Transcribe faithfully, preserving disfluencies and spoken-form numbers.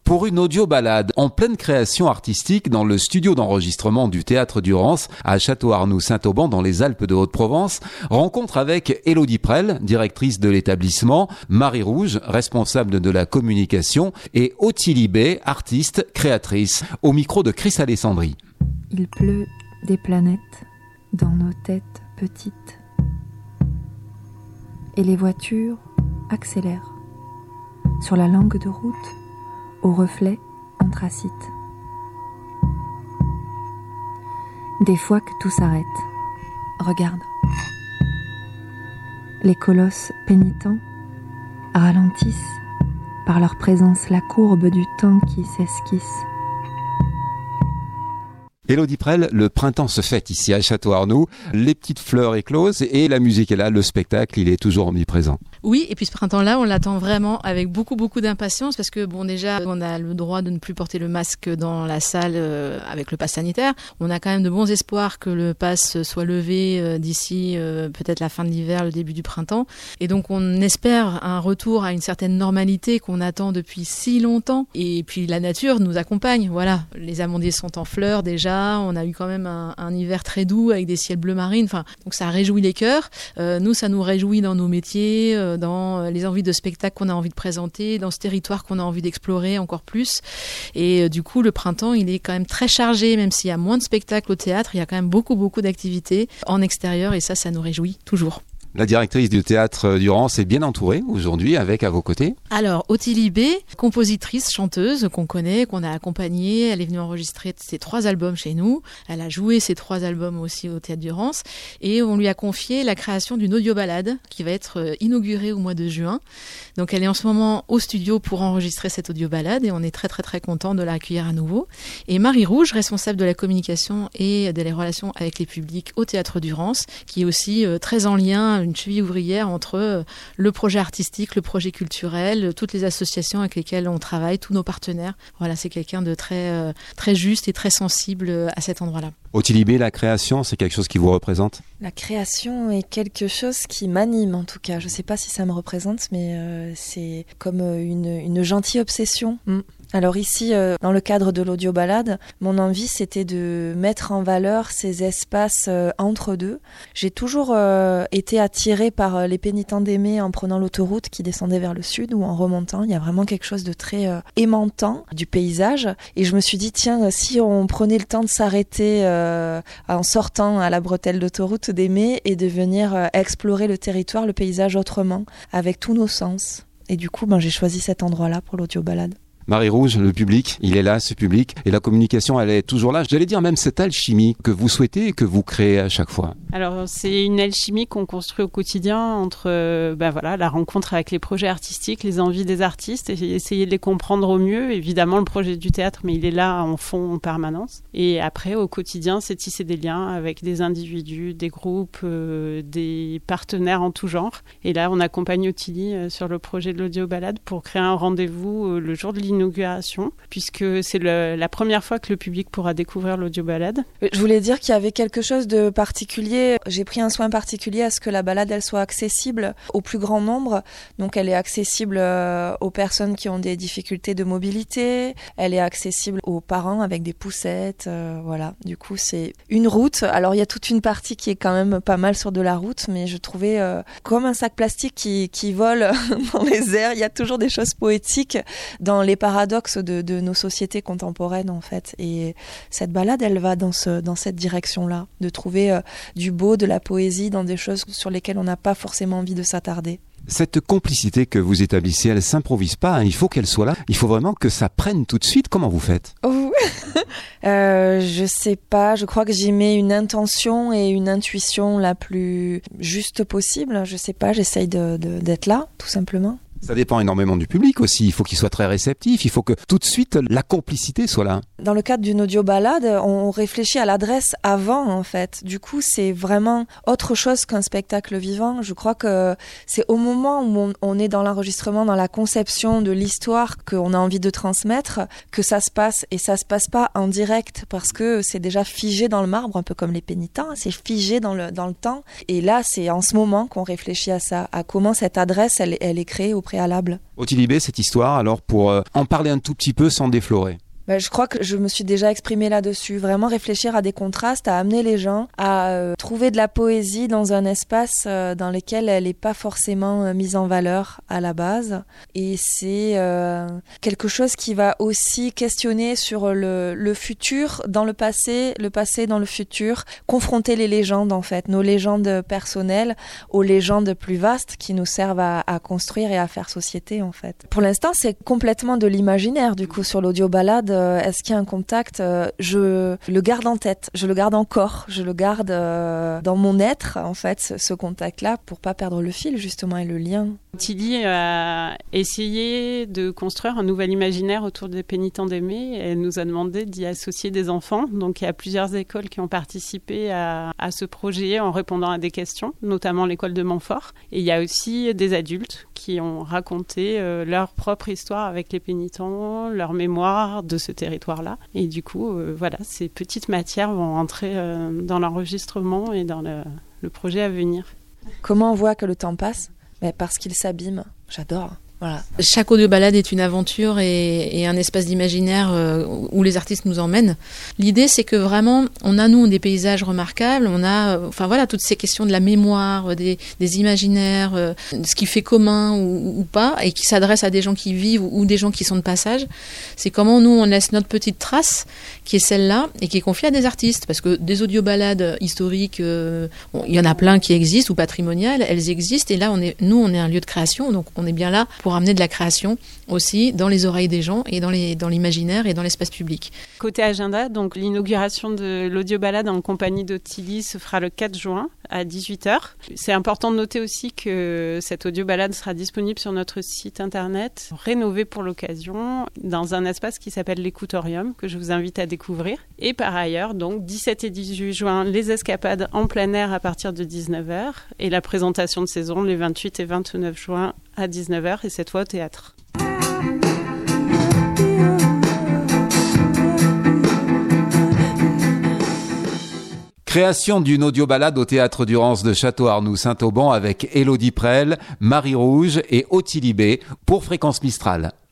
pour une audio-balade en pleine création artistique dans le studio d'enregistrement du Théâtre du Rance à Château-Arnoux-Saint-Auban dans les Alpes de Haute-Provence. Rencontre avec Élodie Prel, directrice de l'établissement, Marie Rouge, responsable de la communication, et Ottilie Bay, artiste, créatrice, au micro de Chris Alessandri. Il pleut des planètes dans nos têtes petites et les voitures accélèrent sur la langue de route aux reflets anthracite. Des fois que tout s'arrête, regarde. Les colosses pénitents ralentissent par leur présence la courbe du temps qui s'esquisse. Élodie Prel, le printemps se fête ici à Château-Arnoux. Les petites fleurs éclosent et la musique est là, le spectacle, il est toujours omniprésent. Oui, et puis ce printemps-là, on l'attend vraiment avec beaucoup, beaucoup d'impatience parce que, bon, déjà, on a le droit de ne plus porter le masque dans la salle euh, avec le pass sanitaire. On a quand même de bons espoirs que le pass soit levé euh, d'ici euh, peut-être la fin de l'hiver, le début du printemps. Et donc, on espère un retour à une certaine normalité qu'on attend depuis si longtemps. Et puis, la nature nous accompagne. Voilà, les amandiers sont en fleurs déjà. On a eu quand même un, un hiver très doux avec des ciels bleu marine. Enfin, donc ça réjouit les cœurs. Euh, nous, ça nous réjouit dans nos métiers, euh, dans les envies de spectacles qu'on a envie de présenter, dans ce territoire qu'on a envie d'explorer encore plus. Et euh, du coup, le printemps, il est quand même très chargé, même s'il y a moins de spectacles au théâtre, il y a quand même beaucoup, beaucoup d'activités en extérieur et ça, ça nous réjouit toujours. La directrice du Théâtre du Rance est bien entourée aujourd'hui avec à vos côtés. Alors, Ottilie Bay, compositrice, chanteuse qu'on connaît, qu'on a accompagnée. Elle est venue enregistrer ses trois albums chez nous. Elle a joué ses trois albums aussi au Théâtre du Rance. Et on lui a confié la création d'une audio-balade qui va être inaugurée au mois de juin. Donc, elle est en ce moment au studio pour enregistrer cette audio-balade et on est très, très, très content de la accueillir à nouveau. Et Marie Rouge, responsable de la communication et des relations avec les publics au Théâtre du Rance, qui est aussi euh, très en lien, une cheville ouvrière entre le projet artistique, le projet culturel, toutes les associations avec lesquelles on travaille, tous nos partenaires. Voilà, c'est quelqu'un de très, euh, très juste et très sensible à cet endroit-là. Ottilie Bay, la création, c'est quelque chose qui vous représente ? La création est quelque chose qui m'anime en tout cas. Je ne sais pas si ça me représente, mais euh, c'est comme une, une gentille obsession. Mm. Alors ici, euh, dans le cadre de l'audio-balade, mon envie c'était de mettre en valeur ces espaces euh, entre deux. J'ai toujours euh, été attirée par euh, les pénitents d'Aimé en prenant l'autoroute qui descendait vers le sud ou en remontant. Il y a vraiment quelque chose de très euh, aimantant du paysage. Et je me suis dit, tiens, si on prenait le temps de s'arrêter euh, en sortant à la bretelle d'autoroute d'Aimé et de venir euh, explorer le territoire, le paysage autrement, avec tous nos sens. Et du coup, ben, j'ai choisi cet endroit-là pour l'audio-balade. Marie Rouge, le public, il est là, ce public, et la communication, elle est toujours là. J'allais dire même cette alchimie que vous souhaitez et que vous créez à chaque fois. Alors, c'est une alchimie qu'on construit au quotidien entre euh, ben voilà, la rencontre avec les projets artistiques, les envies des artistes, et essayer de les comprendre au mieux. Évidemment, le projet du théâtre, mais il est là en fond en permanence. Et après, au quotidien, c'est tisser des liens avec des individus, des groupes, euh, des partenaires en tout genre. Et là, on accompagne Ottilie euh, sur le projet de l'audio-balade pour créer un rendez-vous euh, le jour de l'inauguration, puisque c'est le, la première fois que le public pourra découvrir l'audio-balade. Je voulais dire qu'il y avait quelque chose de particulier. J'ai pris un soin particulier à ce que la balade elle soit accessible au plus grand nombre. Donc elle est accessible aux personnes qui ont des difficultés de mobilité. Elle est accessible aux parents avec des poussettes. Euh, voilà. Du coup, c'est une route. Alors il y a toute une partie qui est quand même pas mal sur de la route, mais je trouvais euh, comme un sac plastique qui, qui vole dans les airs. Il y a toujours des choses poétiques dans les paradoxe de, de nos sociétés contemporaines en fait, et cette balade elle va dans, ce, dans cette direction-là, de trouver euh, du beau, de la poésie dans des choses sur lesquelles on n'a pas forcément envie de s'attarder. Cette complicité que vous établissez, elle ne s'improvise pas, hein, il faut qu'elle soit là, il faut vraiment que ça prenne tout de suite. Comment vous faites ? Oh. euh, Je sais pas, je crois que j'y mets une intention et une intuition la plus juste possible, je sais pas, j'essaye de, de, d'être là, tout simplement. Ça dépend énormément du public aussi, il faut qu'il soit très réceptif, il faut que tout de suite la complicité soit là. Dans le cadre d'une audio-balade, on réfléchit à l'adresse avant en fait. Du coup, c'est vraiment autre chose qu'un spectacle vivant. Je crois que c'est au moment où on, on est dans l'enregistrement, dans la conception de l'histoire qu'on a envie de transmettre, que ça se passe. Et ça se passe pas en direct parce que c'est déjà figé dans le marbre, un peu comme les pénitents, c'est figé dans le, dans le temps. Et là, c'est en ce moment qu'on réfléchit à ça, à comment cette adresse, elle, elle est créée au préalable. Ottilie B, cette histoire, alors pour euh, en parler un tout petit peu sans déflorer. Ben, je crois que je me suis déjà exprimée là-dessus. Vraiment réfléchir à des contrastes, à amener les gens à euh, trouver de la poésie dans un espace euh, dans lequel elle n'est pas forcément euh, mise en valeur à la base. Et c'est euh, quelque chose qui va aussi questionner sur le, le futur dans le passé, le passé dans le futur, confronter les légendes en fait, nos légendes personnelles aux légendes plus vastes qui nous servent à, à construire et à faire société en fait. Pour l'instant, c'est complètement de l'imaginaire du coup sur l'audio-balade. Est-ce qu'il y a un contact ? Je le garde en tête, je le garde encore, je le garde dans mon être, en fait, ce, ce contact-là, pour pas perdre le fil, justement, et le lien. Ottilie a essayé de construire un nouvel imaginaire autour des pénitents d'aimer. Elle nous a demandé d'y associer des enfants. Donc, il y a plusieurs écoles qui ont participé à, à ce projet en répondant à des questions, notamment l'école de Montfort. Et il y a aussi des adultes qui ont raconté euh, leur propre histoire avec les pénitents, leur mémoire de ce territoire-là. Et du coup, euh, voilà, ces petites matières vont entrer euh, dans l'enregistrement et dans le, le projet à venir. Comment on voit que le temps passe ? Mais parce qu'il s'abîme. J'adore. Voilà. Chaque audio-balade est une aventure et, et un espace d'imaginaire euh, où les artistes nous emmènent. L'idée, c'est que vraiment, on a, nous, des paysages remarquables, on a, euh, enfin voilà, toutes ces questions de la mémoire, des, des imaginaires, euh, ce qui fait commun ou, ou pas, et qui s'adresse à des gens qui vivent ou, ou des gens qui sont de passage. C'est comment nous, on laisse notre petite trace, qui est celle-là, et qui est confiée à des artistes. Parce que des audio-balades historiques, euh, bon, il y en a plein qui existent, ou patrimoniales, elles existent, et là, on est, nous, on est un lieu de création, donc on est bien là pour amener de la création aussi dans les oreilles des gens et dans, les, dans l'imaginaire et dans l'espace public. Côté agenda, donc l'inauguration de l'audio-balade en compagnie d'Ottilie se fera le quatre juin à dix-huit heures. C'est important de noter aussi que cette audio-balade sera disponible sur notre site internet, rénové pour l'occasion, dans un espace qui s'appelle l'Écoutorium, que je vous invite à découvrir. Et par ailleurs, donc dix-sept et dix-huit juin, les escapades en plein air à partir de dix-neuf heures et la présentation de saison les vingt-huit et vingt-neuf juin à dix-neuf heures et cette fois au théâtre. Création d'une audio-balade au Théâtre du Rance de Château-Arnoux-Saint-Auban avec Élodie Prel, Marie Rouge et Ottilie B pour Fréquence Mistral.